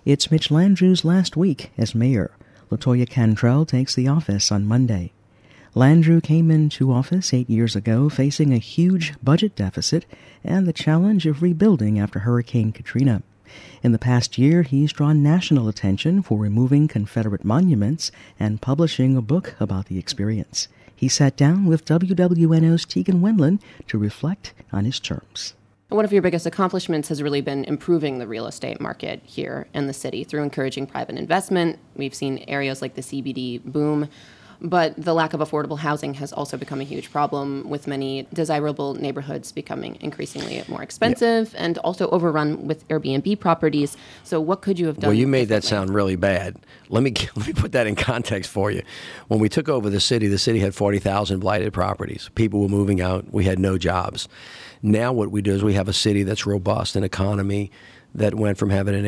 It's Mitch Landrieu's last week as mayor. LaToya Cantrell takes the office on Monday. Landrieu came into office 8 years ago facing a huge budget deficit and the challenge of rebuilding after Hurricane Katrina. In the past year, he's drawn national attention for removing Confederate monuments and publishing a book about the experience. He sat down with WWNO's Tegan Wendland to reflect on his terms. One of your biggest accomplishments has really been improving the real estate market here in the city through encouraging private investment. We've seen areas like the CBD boom, but the lack of affordable housing has also become a huge problem, with many desirable neighborhoods becoming increasingly more expensive and also overrun with Airbnb properties. So what could you have done? Well, you made that sound really bad. Let me put that in context for you. When we took over the city had 40,000 blighted properties. People were moving out. We had no jobs. Now what we do is we have a city that's robust, an economy that went from having an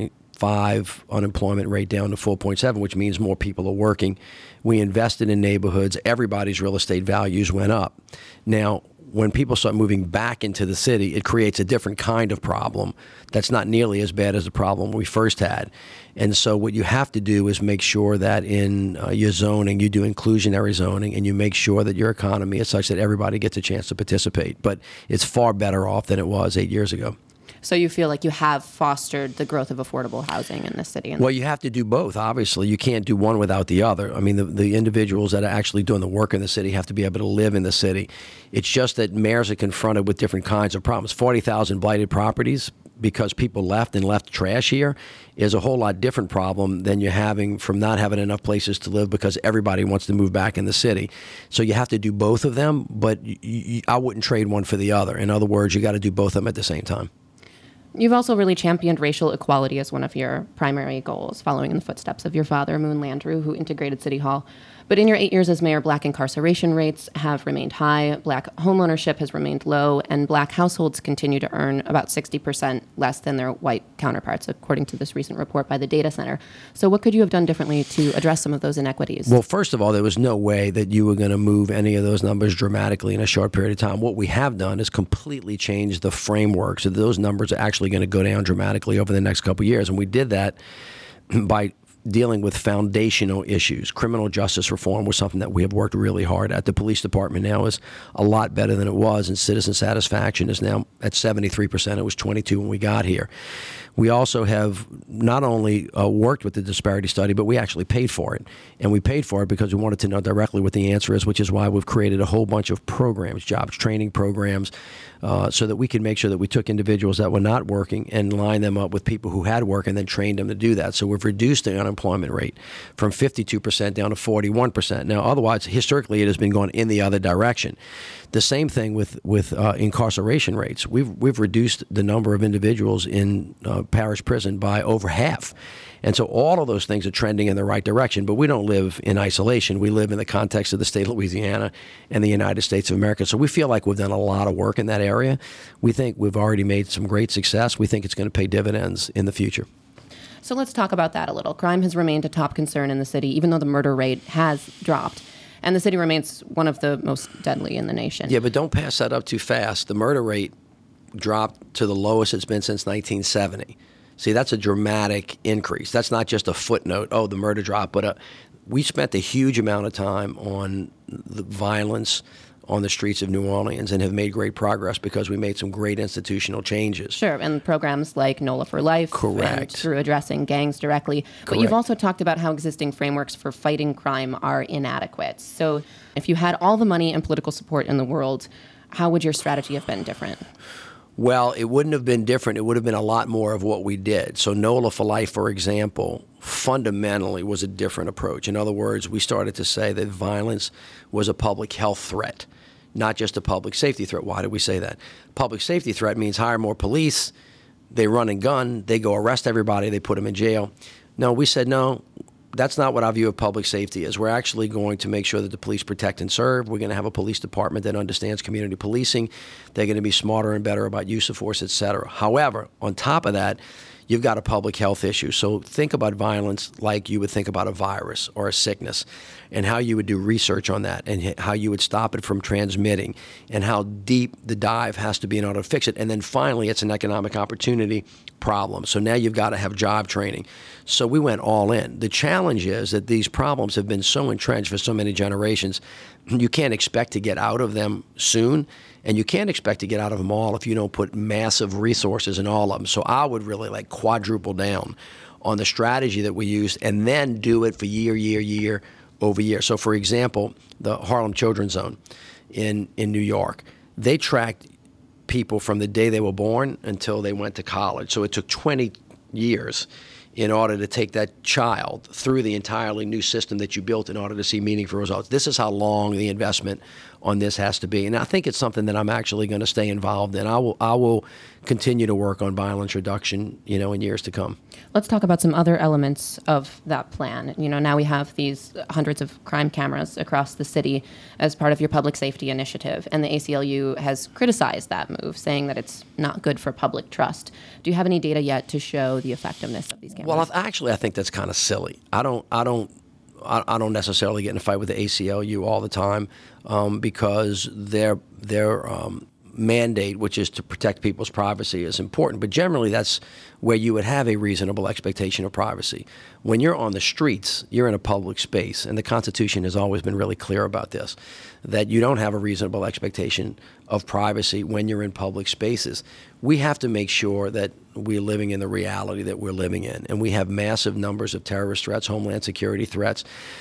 8.5 unemployment rate down to 4.7, which means more people are working. We invested in neighborhoods. Everybody's real estate values went up. Now, when people start moving back into the city, it creates a different kind of problem that's not nearly as bad as the problem we first had. And so what you have to do is make sure that in your zoning, you do inclusionary zoning, and you make sure that your economy is such that everybody gets a chance to participate. But it's far better off than it was 8 years ago. So you feel like you have fostered the growth of affordable housing in this city? Well, you have to do both, obviously. You can't do one without the other. I mean, the individuals that are actually doing the work in the city have to be able to live in the city. It's just that mayors are confronted with different kinds of problems. 40,000 blighted properties because people left and left trash here is a whole lot different problem than you're having from not having enough places to live because everybody wants to move back in the city. So you have to do both of them, but I wouldn't trade one for the other. In other words, you got to do both of them at the same time. You've also really championed racial equality as one of your primary goals, following in the footsteps of your father, Moon Landrieu, who integrated City Hall. But in your 8 years as mayor, black incarceration rates have remained high, black homeownership has remained low, and black households continue to earn about 60% less than their white counterparts, according to this recent report by the Data Center. So what could you have done differently to address some of those inequities? Well, first of all, there was no way that you were going to move any of those numbers dramatically in a short period of time. What we have done is completely change the framework so that those numbers are actually going to go down dramatically over the next couple of years. And we did that by dealing with foundational issues. Criminal justice reform was something that we have worked really hard at. The police department now is a lot better than it was, and citizen satisfaction is now at 73%. It was 22 when we got here. We also have not only worked with the disparity study, but we actually paid for it. And we paid for it because we wanted to know directly what the answer is, which is why we've created a whole bunch of programs, jobs training programs, so that we can make sure that we took individuals that were not working and lined them up with people who had work and then trained them to do that. So we've reduced the unemployment rate from 52% down to 41%. Now, otherwise, historically, it has been going in the other direction. The same thing with incarceration rates. We've reduced the number of individuals in parish prison by over half. And so all of those things are trending in the right direction, but we don't live in isolation. We live in the context of the state of Louisiana and the United States of America. So we feel like we've done a lot of work in that area. We think we've already made some great success. We think it's going to pay dividends in the future. So let's talk about that a little. Crime has remained a top concern in the city, even though the murder rate has dropped. And the city remains one of the most deadly in the nation. Yeah, but don't pass that up too fast. The murder rate dropped to the lowest it's been since 1970. See, that's a dramatic increase. That's not just a footnote, oh, the murder dropped, but we spent a huge amount of time on the violence on the streets of New Orleans and have made great progress because we made some great institutional changes. Sure, and programs like NOLA for Life. Correct. And through addressing gangs directly. Correct. But you've also talked about how existing frameworks for fighting crime are inadequate. So if you had all the money and political support in the world, how would your strategy have been different? Well, it wouldn't have been different. It would have been a lot more of what we did. So NOLA for Life, for example, fundamentally was a different approach. In other words, we started to say that violence was a public health threat, not just a public safety threat. Why did we say that? Public safety threat means hire more police, they run and gun, they go arrest everybody, they put them in jail. No, we said no. That's not what our view of public safety is. We're actually going to make sure that the police protect and serve. We're going to have a police department that understands community policing. They're going to be smarter and better about use of force, et cetera. However, on top of that, you've got a public health issue. So think about violence like you would think about a virus or a sickness, and how you would do research on that, and how you would stop it from transmitting, and how deep the dive has to be in order to fix it. And then finally, it's an economic opportunity problem. So now you've got to have job training. So we went all in. The challenge is that these problems have been so entrenched for so many generations, you can't expect to get out of them soon, and you can't expect to get out of them all if you don't put massive resources in all of them. So I would really like quadruple down on the strategy that we used, and then do it for year over year. So for example, the Harlem Children's Zone in New York, they tracked people from the day they were born until they went to college. So it took 20 years in order to take that child through the entirely new system that you built in order to see meaningful results. This is how long the investment on this has to be. And I think it's something that I'm actually going to stay involved in. I will continue to work on violence reduction, in years to come. Let's talk about some other elements of that plan. Now we have these hundreds of crime cameras across the city as part of your public safety initiative, and the ACLU has criticized that move, saying that it's not good for public trust. Do you have any data yet to show the effectiveness of these cameras? Well, I think that's kind of silly. I don't necessarily get in a fight with the ACLU all the time, because their mandate, which is to protect people's privacy, is important. But generally, that's where you would have a reasonable expectation of privacy. When you're on the streets, you're in a public space, and the Constitution has always been really clear about this, that you don't have a reasonable expectation of privacy when you're in public spaces. We have to make sure that we're living in the reality that we're living in, and we have massive numbers of terrorist threats, homeland security threats.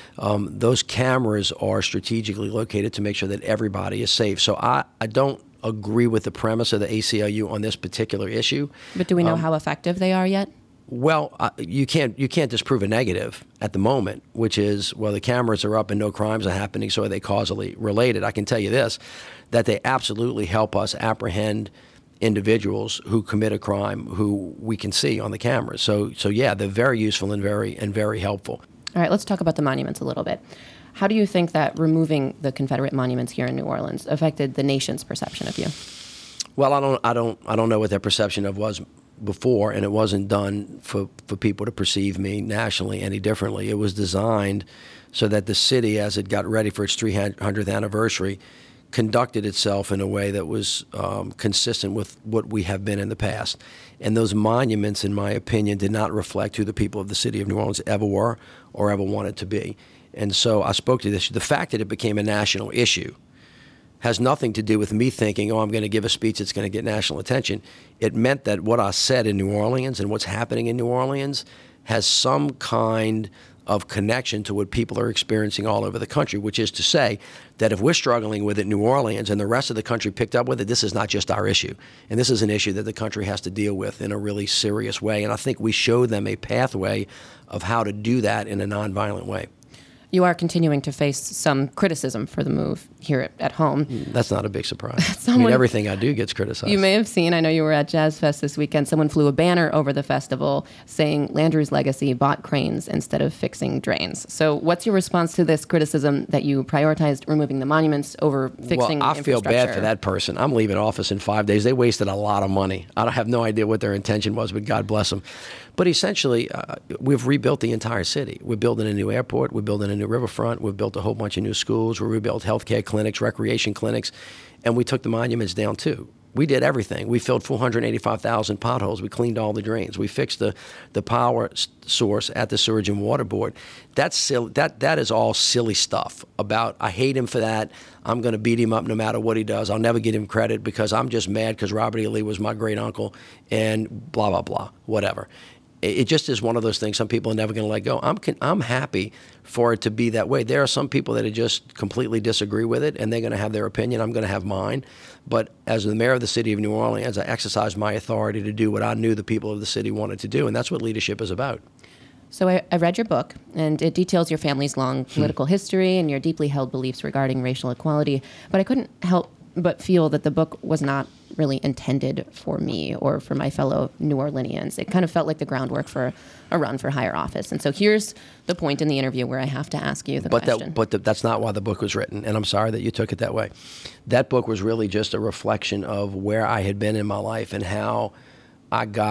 Those cameras are strategically located to make sure that everybody is safe. So I don't agree with the premise of the ACLU on this particular issue. But do we know how effective they are yet? Well, you can't disprove a negative at the moment, which is, well, the cameras are up and no crimes are happening, so are they causally related? I can tell you this, that they absolutely help us apprehend individuals who commit a crime who we can see on the cameras. So yeah, they're very useful and very helpful. All right, let's talk about the monuments a little bit. How do you think that removing the Confederate monuments here in New Orleans affected the nation's perception of you? Well, I don't know what their perception of was before, and it wasn't done for people to perceive me nationally any differently. It was designed so that the city, as it got ready for its 300th anniversary, conducted itself in a way that was consistent with what we have been in the past. And those monuments, in my opinion, did not reflect who the people of the city of New Orleans ever were or ever wanted to be. And so I spoke to this. The fact that it became a national issue has nothing to do with me thinking, I'm going to give a speech that's going to get national attention. It meant that what I said in New Orleans and what's happening in New Orleans has some kind of connection to what people are experiencing all over the country, which is to say that if we're struggling with it in New Orleans and the rest of the country picked up with it, this is not just our issue. And this is an issue that the country has to deal with in a really serious way. And I think we showed them a pathway of how to do that in a nonviolent way. You are continuing to face some criticism for the move here at home. That's not a big surprise. Everything I do gets criticized. You may have seen, I know you were at Jazz Fest this weekend, someone flew a banner over the festival saying Landrieu's legacy bought cranes instead of fixing drains. So what's your response to this criticism that you prioritized removing the monuments over fixing Well, I feel bad for that person. I'm leaving office in 5 days. They wasted a lot of money. I have no idea what their intention was, but God bless them. But essentially, we've rebuilt the entire city. We're building a new airport. We're building a new riverfront. We've built a whole bunch of new schools. We rebuilt healthcare clinics, recreation clinics, and we took the monuments down too. We did everything. We filled 485,000 potholes. We cleaned all the drains. We fixed the power source at the Sewage and Water Board. That's silly. That is all silly stuff about, I hate him for that. I'm going to beat him up no matter what he does. I'll never give him credit because I'm just mad because Robert E. Lee was my great uncle and blah, blah, blah, whatever. It just is one of those things some people are never going to let go. I'm happy for it to be that way. There are some people that just completely disagree with it, and they're going to have their opinion. I'm going to have mine. But as the mayor of the city of New Orleans, I exercised my authority to do what I knew the people of the city wanted to do, and that's what leadership is about. So I read your book, and it details your family's long political history and your deeply held beliefs regarding racial equality, but I couldn't help but feel that the book was not really intended for me or for my fellow New Orleanians. It kind of felt like the groundwork for a run for higher office. And so here's the point in the interview where I have to ask you the question. That's not why the book was written, and I'm sorry that you took it that way. That book was really just a reflection of where I had been in my life and how I got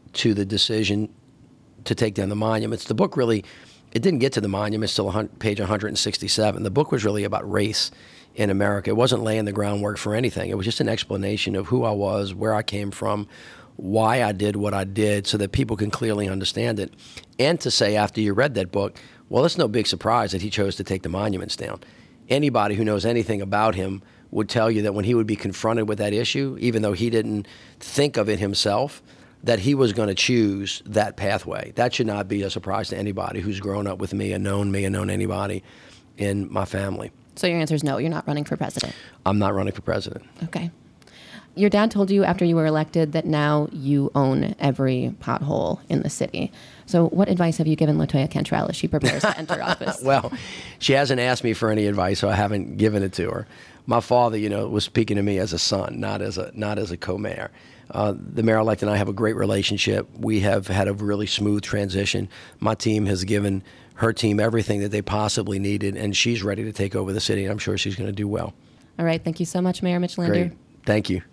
to the decision to take down the monuments. The book really, it didn't get to the monuments till page 167. The book was really about race in America. It wasn't laying the groundwork for anything. It was just an explanation of who I was, where I came from, why I did what I did, so that people can clearly understand it. And to say after you read that book, well, it's no big surprise that he chose to take the monuments down. Anybody who knows anything about him would tell you that when he would be confronted with that issue, even though he didn't think of it himself, that he was going to choose that pathway. That should not be a surprise to anybody who's grown up with me and known anybody in my family. So your answer is no, you're not running for president. I'm not running for president. Okay. Your dad told you after you were elected that now you own every pothole in the city. So what advice have you given LaToya Cantrell as she prepares to enter office? Well, she hasn't asked me for any advice, so I haven't given it to her. My father, was speaking to me as a son, not as a co-mayor. The mayor-elect and I have a great relationship. We have had a really smooth transition. My team has given her team everything that they possibly needed, and she's ready to take over the city, and I'm sure she's going to do well. All right. Thank you so much, Mayor Mitch Landrieu. Great. Thank you.